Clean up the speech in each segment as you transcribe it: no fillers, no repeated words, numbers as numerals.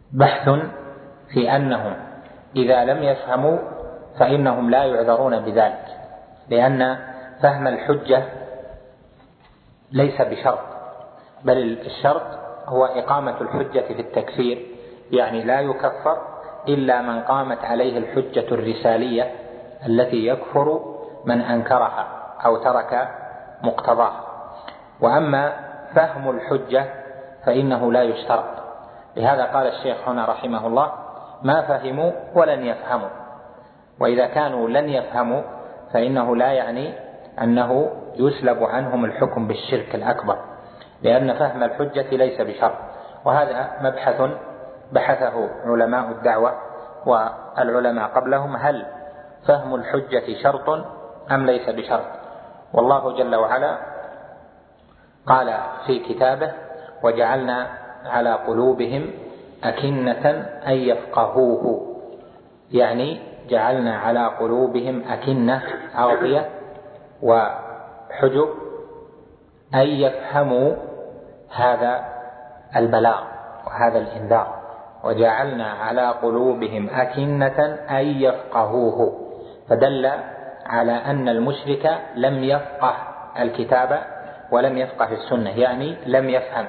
بحث في أنهم إذا لم يفهموا فإنهم لا يعذرون بذلك، لأن فهم الحجة ليس بشرط، بل الشرط هو إقامة الحجة في التكفير، يعني لا يكفر إلا من قامت عليه الحجة الرسالية التي يكفر من أنكرها أو ترك مقتضاها. وأما فهم الحجة فإنه لا يشترط، لهذا قال الشيخ هنا رحمه الله: ما فهموا ولن يفهموا. وإذا كانوا لن يفهموا فإنه لا يعني أنه يسلب عنهم الحكم بالشرك الأكبر، لأن فهم الحجة ليس بشرط. وهذا مبحث بحثه علماء الدعوة والعلماء قبلهم: هل فهم الحجة شرط أم ليس بشرط؟ والله جل وعلا قال في كتابه: وجعلنا على قلوبهم أكنة أن يفقهوه، يعني جعلنا على قلوبهم أكنة أغطية وحجب أن يفهموا هذا البلاغ وهذا الإنذار. وجعلنا على قلوبهم أكنة أن يفقهوه، فدل على أن المشرك لم يفقه الكتاب ولم يفقه السنة، يعني لم يفهم.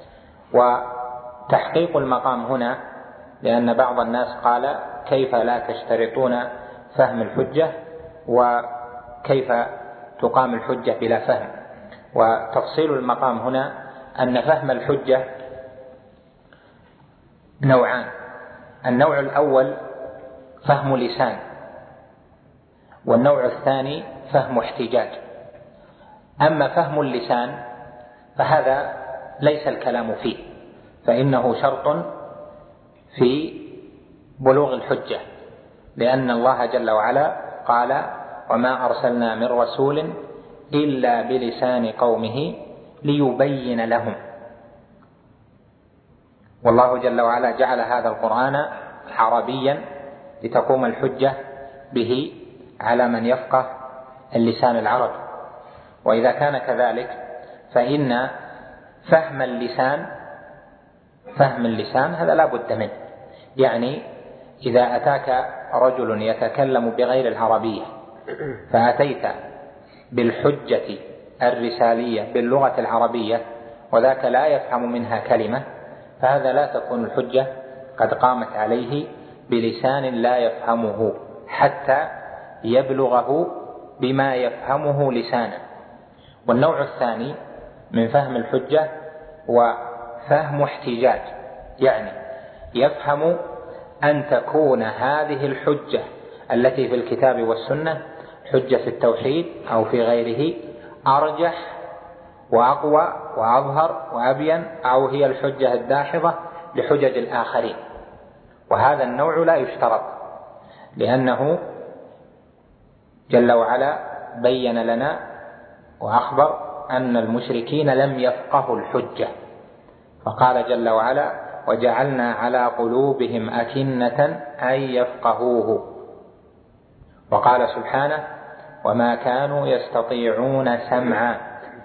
وتحقيق المقام هنا، لأن بعض الناس قال: كيف لا تشترطون فهم الحجة وكيف تقام الحجة بلا فهم؟ وتفصيل المقام هنا أن فهم الحجة نوعان: النوع الأول فهم لسان، والنوع الثاني فهم احتجاج. أما فهم اللسان فهذا ليس الكلام فيه، فإنه شرط في بلوغ الحجة، لأن الله جل وعلا قال: وما أرسلنا من رسول إلا بلسان قومه ليبين لهم. والله جل وعلا جعل هذا القرآن عربيا لتقوم الحجة به على من يفقه اللسان العربي. وإذا كان كذلك فإن فهم اللسان هذا لا بد منه. يعني إذا أتاك رجل يتكلم بغير العربية فأتيت بالحجة الرسالية باللغة العربية وذاك لا يفهم منها كلمة، فهذا لا تكون الحجة قد قامت عليه بلسان لا يفهمه حتى يبلغه بما يفهمه لسانا. والنوع الثاني من فهم الحجة وفهم احتجاج، يعني يفهم أن تكون هذه الحجة التي في الكتاب والسنة، حجة في التوحيد أو في غيره، أرجح وأقوى وأظهر وأبين، أو هي الحجة الداحضة لحجج الآخرين. وهذا النوع لا يشترط، لأنه جل وعلا بين لنا وأخبر أن المشركين لم يفقهوا الحجة، فقال جل وعلا: وجعلنا على قلوبهم أكنة أن يفقهوه. وقال سبحانه: وما كانوا يستطيعون سمعا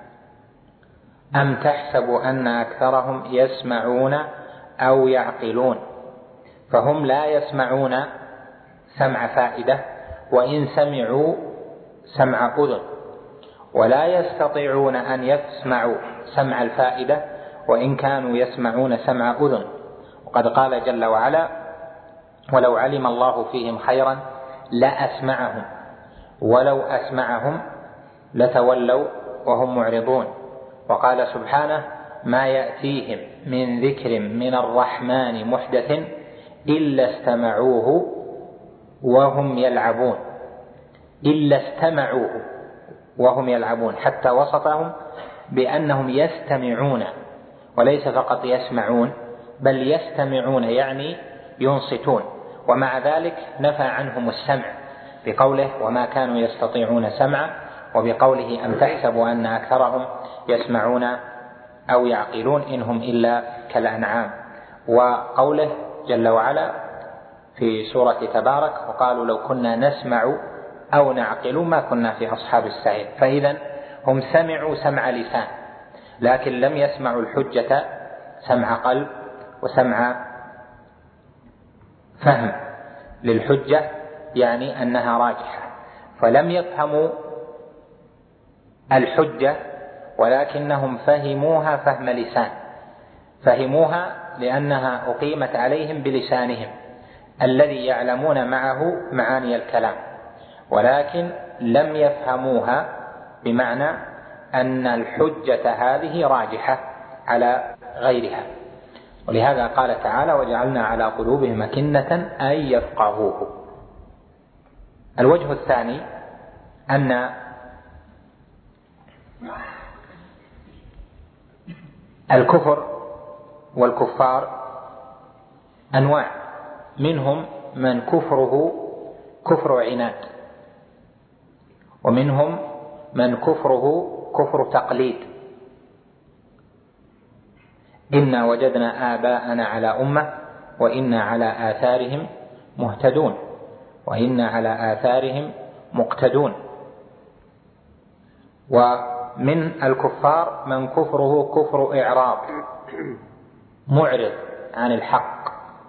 أم تحسب أن أكثرهم يسمعون أو يعقلون. فهم لا يسمعون سمع فائدة، وإن سمعوا سمع أذن، ولا يستطيعون أن يسمعوا سمع الفائدة وإن كانوا يسمعون سمع أذن. وقد قال جل وعلا: ولو علم الله فيهم خيرا لأسمعهم ولو أسمعهم لتولوا وهم معرضون. وقال سبحانه: ما يأتيهم من ذكر من الرحمن محدث إلا استمعوه وهم يلعبون. إلا استمعوه وهم يلعبون، حتى وصفهم بأنهم يستمعون وليس فقط يسمعون، بل يستمعون يعني ينصتون. ومع ذلك نفى عنهم السمع بقوله: وما كانوا يستطيعون سمعا، وبقوله: أم تحسبوا أن أكثرهم يسمعون أو يعقلون إنهم إلا كالأنعام. وقوله جل وعلا في سورة تبارك: وقالوا لو كنا نسمع أو نعقل ما كنا في أصحاب السعير. فإذا هم سمعوا سمع لسان، لكن لم يسمعوا الحجة سمع قلب وسمع فهم للحجة يعني أنها راجحة، فلم يفهموا الحجة ولكنهم فهموها فهم لسان، فهموها لأنها أقيمت عليهم بلسانهم الذي يعلمون معه معاني الكلام، ولكن لم يفهموها بمعنى أن الحجة هذه راجحة على غيرها. ولهذا قال تعالى: وجعلنا على قلوبهم أكنة أن يفقهوه. الوجه الثاني أن الكفر والكفار أنواع، منهم من كفره كفر عناد، ومنهم من كفره كفر تقليد. إنا وجدنا آباءنا على أمة وإنا على آثارهم مهتدون وإنا على آثارهم مقتدون. ومن الكفار من كفره كفر إعراض، معرض عن الحق،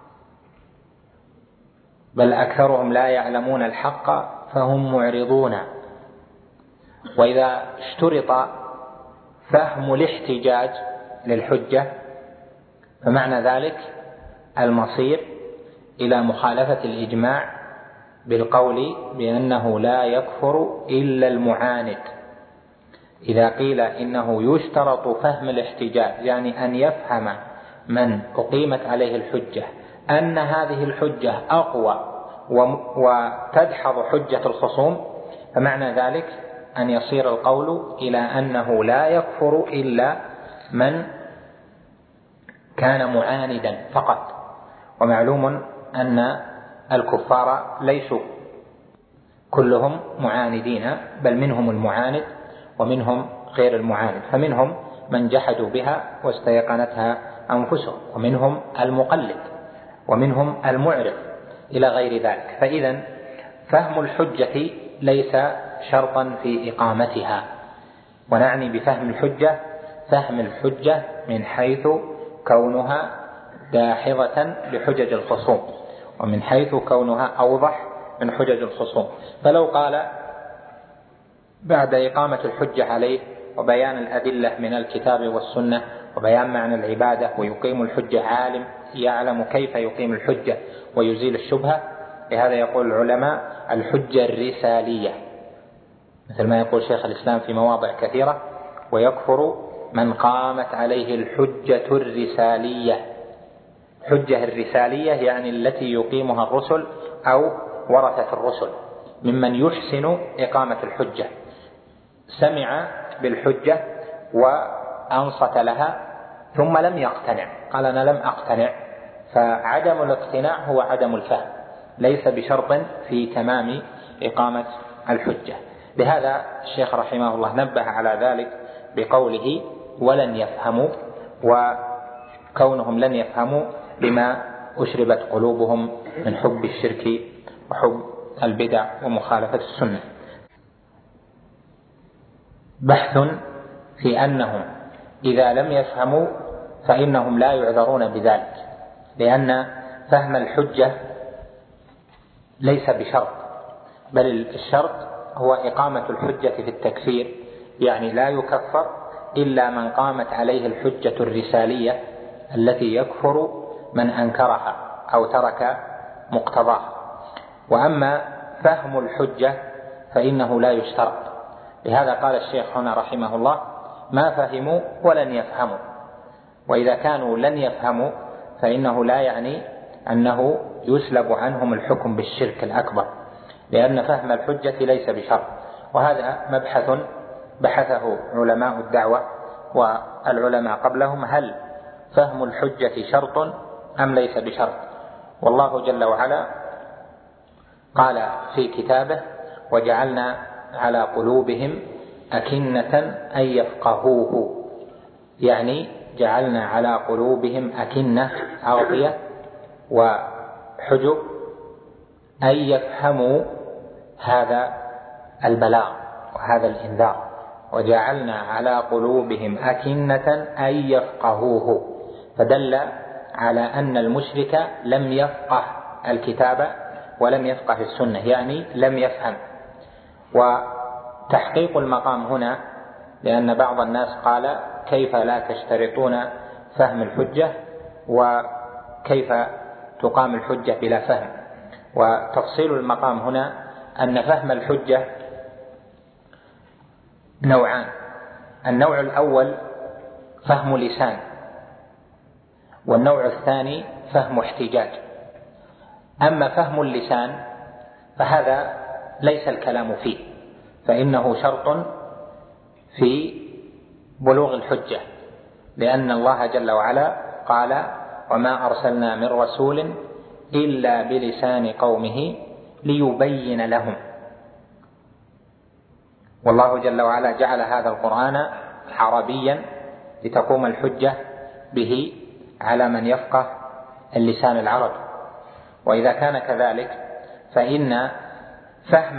بل أكثرهم لا يعلمون الحق فهم معرضون. وإذا اشترط فهم الاحتجاج للحجة فمعنى ذلك المصير إلى مخالفة الإجماع بالقول بأنه لا يكفر إلا المعاند. إذا قيل إنه يشترط فهم الاحتجاج يعني أن يفهم من أقيمت عليه الحجة أن هذه الحجة أقوى وتدحض حجة الخصوم، فمعنى ذلك أن يصير القول إلى أنه لا يكفر إلا من كان معاندا فقط. ومعلوم أن الكفار ليسوا كلهم معاندين، بل منهم المعاند ومنهم غير المعاند، فمنهم من جحدوا بها واستيقنتها أنفسهم، ومنهم المقلد، ومنهم المعرض إلى غير ذلك. فإذا فهم الحجة ليس شرطا في إقامتها، ونعني بفهم الحجة فهم الحجة من حيث كونها داحضة لحجج الخصوم، ومن حيث كونها أوضح من حجج الخصوم. فلو قال بعد إقامة الحجة عليه وبيان الأدلة من الكتاب والسنة وبيان معنى العبادة ويقيم الحجة عالم يعلم كيف يقيم الحجة ويزيل الشبهة، لهذا يقول العلماء الحجة الرسالية، مثل ما يقول شيخ الإسلام في مواضع كثيرة: ويكفر من قامت عليه الحجة الرسالية. حجة الرسالية يعني التي يقيمها الرسل أو ورثة الرسل، ممن يحسن إقامة الحجة، سمع بالحجة وأنصت لها ثم لم يقتنع، قال أنا لم أقتنع، فعدم الاقتناع هو عدم الفهم، ليس بشرط في تمام إقامة الحجة. لهذا الشيخ رحمه الله نبه على ذلك بقوله ولن يفهموا، وكونهم لن يفهموا لما أشربت قلوبهم من حب الشرك وحب البدع ومخالفة السنة. بحث في أنهم إذا لم يفهموا فإنهم لا يعذرون بذلك، لأن فهم الحجة ليس بشرط، بل الشرط هو إقامة الحجة في التكفير، يعني لا يكفر إلا من قامت عليه الحجة الرسالية التي يكفر من أنكرها أو ترك مقتضاها. وأما فهم الحجة فإنه لا يشترط، لهذا قال الشيخ هنا رحمه الله: ما فهموا ولن يفهموا. وإذا كانوا لن يفهموا فإنه لا يعني أنه يسلب عنهم الحكم بالشرك الأكبر، لأن فهم الحجة ليس بشرط. وهذا مبحث بحثه علماء الدعوة والعلماء قبلهم: هل فهم الحجة شرط أم ليس بشرط؟ والله جل وعلا قال في كتابه: وجعلنا على قلوبهم أكنة أن يفقهوه، يعني جعلنا على قلوبهم أكنة أغطية وحجب أن يفهموا هذا البلاغ وهذا الإنذار. وجعلنا على قلوبهم أكنة أن يفقهوه، فدل على أن المشرك لم يفقه الكتاب ولم يفقه السنة، يعني لم يفهم. وتحقيق المقام هنا، لأن بعض الناس قال كيف لا تشترطون فهم الحجة وكيف تقام الحجة بلا فهم؟ وتفصيل المقام هنا أن فهم الحجة نوعان: النوع الأول فهم لسان، والنوع الثاني فهم احتجاج. أما فهم اللسان فهذا ليس الكلام فيه، فإنه شرط في بلوغ الحجة، لأن الله جل وعلا قال: وما أرسلنا من رسول إلا بلسان قومه ليبين لهم. والله جل وعلا جعل هذا القرآن عربيا لتقوم الحجة به على من يفقه اللسان العربي. وإذا كان كذلك فإن فهم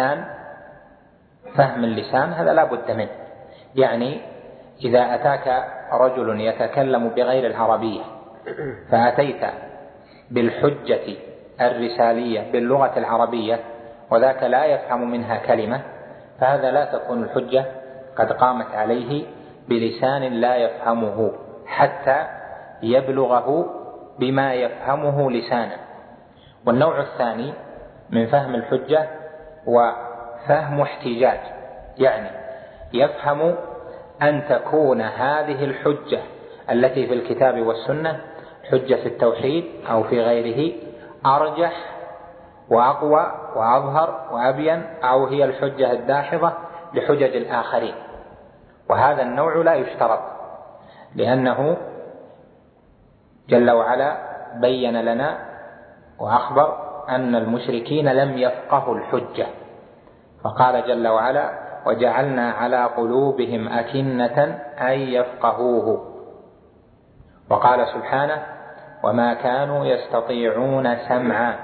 اللسان هذا لا بد منه. يعني إذا أتاك رجل يتكلم بغير العربية فأتيت بالحجة الرسالية باللغة العربية وذاك لا يفهم منها كلمة، فهذا لا تكون الحجة قد قامت عليه بلسان لا يفهمه حتى يبلغه بما يفهمه لسانا. والنوع الثاني من فهم الحجة وفهم احتجاج، يعني يفهم أن تكون هذه الحجة التي في الكتاب والسنة حجة في التوحيد أو في غيره أرجح وأقوى وأظهر وأبين، أو هي الحجة الداحضة لحجج الآخرين. وهذا النوع لا يشترط، لأنه جل وعلا بين لنا وأخبر أن المشركين لم يفقهوا الحجة، فقال جل وعلا: وجعلنا على قلوبهم أكنة أن يفقهوه. وقال سبحانه: وما كانوا يستطيعون سمعا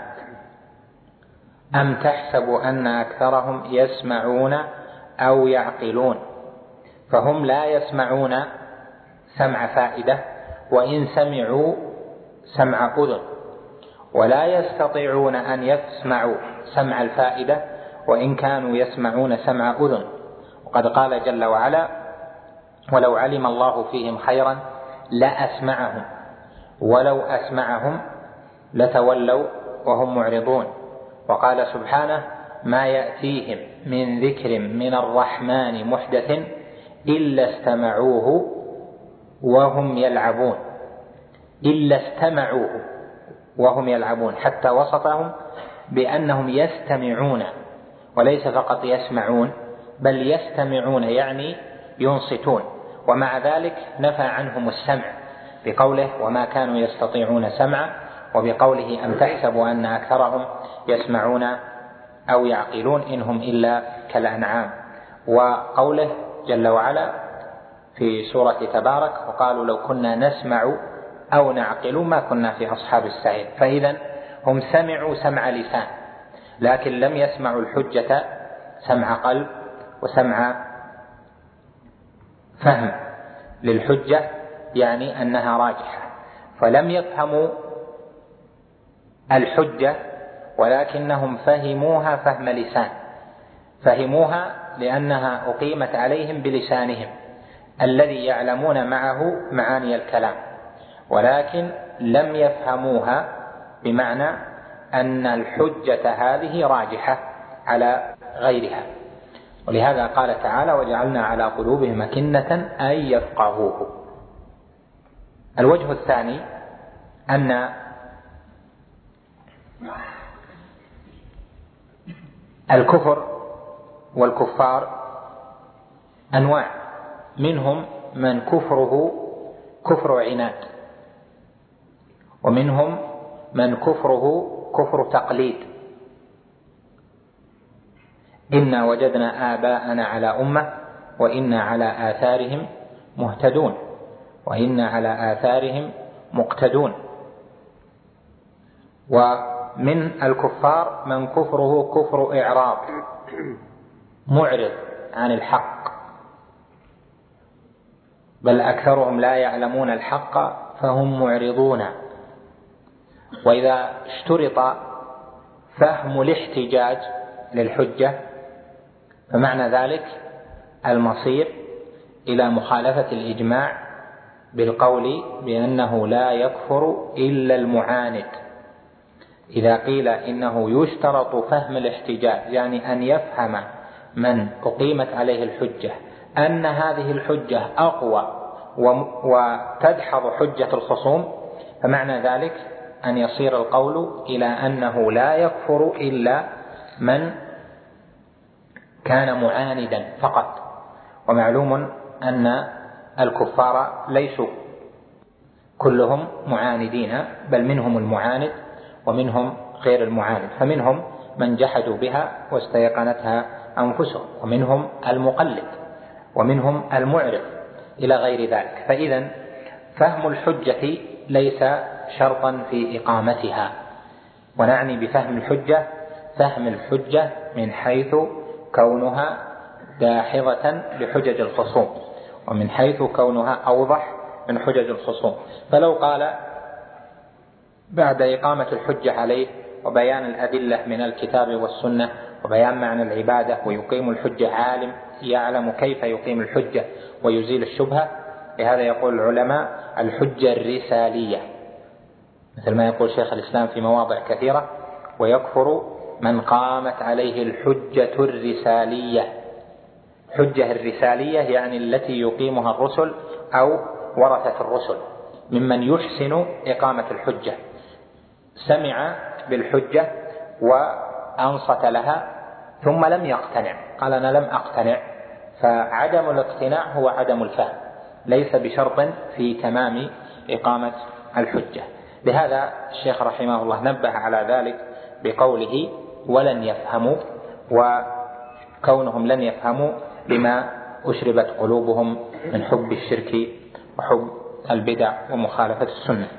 أم تحسب أن أكثرهم يسمعون أو يعقلون. فهم لا يسمعون سمع فائدة وإن سمعوا سمع أذن، ولا يستطيعون أن يسمعوا سمع الفائدة وإن كانوا يسمعون سمع أذن. وقد قال جل وعلا: ولو علم الله فيهم خيرا لأسمعهم ولو أسمعهم لتولوا وهم معرضون. وقال سبحانه: ما يأتيهم من ذكر من الرحمن محدث إلا استمعوه وهم يلعبون. إلا استمعوه وهم يلعبون، حتى وصفهم بأنهم يستمعون وليس فقط يسمعون بل يستمعون، يعني ينصتون. ومع ذلك نفى عنهم السمع بقوله: وما كانوا يستطيعون سمع، وبقوله: أم تحسب أن أكثرهم يسمعون أو يعقلون إنهم إلا كالأنعام. وقوله جل وعلا في سورة تبارك: وقالوا لو كنا نسمع أو نعقل ما كنا في أصحاب السعير. فإذا هم سمعوا سمع لسان لكن لم يسمعوا الحجة سمع قلب وسمع فهم للحجة، يعني أنها راجحة. فلم يفهموا الحجة ولكنهم فهموها فهم لسان، فهموها لأنها أقيمت عليهم بلسانهم الذي يعلمون معه معاني الكلام، ولكن لم يفهموها بمعنى أن الحجة هذه راجحة على غيرها. ولهذا قال تعالى: وجعلنا على قلوبهم أكنة أن يفقهوه. الوجه الثاني أن الكفر والكفار أنواع، منهم من كفره كفر عناد، ومنهم من كفره كفر تقليد. إنا وجدنا آباءنا على أمة وإنا على آثارهم مهتدون وإنا على آثارهم مقتدون. ومن الكفار من كفره كفر إعراض، معرض عن الحق، بل أكثرهم لا يعلمون الحق فهم معرضون. وإذا اشترط فهم الاحتجاج للحجة فمعنى ذلك المصير إلى مخالفة الإجماع بالقول بأنه لا يكفر إلا المعاند. إذا قيل إنه يشترط فهم الاحتجاج يعني أن يفهم من أقيمت عليه الحجة أن هذه الحجة أقوى وتدحض حجة الخصوم، فمعنى ذلك أن يصير القول إلى أنه لا يكفر إلا من كان معاندا فقط. ومعلوم أن الكفار ليسوا كلهم معاندين، بل منهم المعاند ومنهم غير المعاند، فمنهم من جحدوا بها واستيقنتها أنفسهم، ومنهم المقلد، ومنهم المعرض إلى غير ذلك. فإذا فهم الحجة ليس شرطا في إقامتها، ونعني بفهم الحجة فهم الحجة من حيث كونها داحضة لحجج الخصوم، ومن حيث كونها أوضح من حجج الخصوم. فلو قال بعد إقامة الحجة عليه وبيان الأدلة من الكتاب والسنة وبيان معنى العبادة ويقيم الحجة عالم يعلم كيف يقيم الحجة ويزيل الشبهة، لهذا يقول العلماء الحجة الرسالية، مثل ما يقول شيخ الإسلام في مواضع كثيرة: ويكفر من قامت عليه الحجة الرسالية. حجة الرسالية يعني التي يقيمها الرسل أو ورثة الرسل ممن يحسن إقامة الحجة، سمع بالحجة وأنصت لها ثم لم يقتنع، قال أنا لم أقتنع، فعدم الاقتناع هو عدم الفهم، ليس بشرط في تمام إقامة الحجة. لهذا الشيخ رحمه الله نبه على ذلك بقوله ولن يفهموا، وكونهم لن يفهموا لما أشربت قلوبهم من حب الشرك وحب البدع ومخالفة السنة.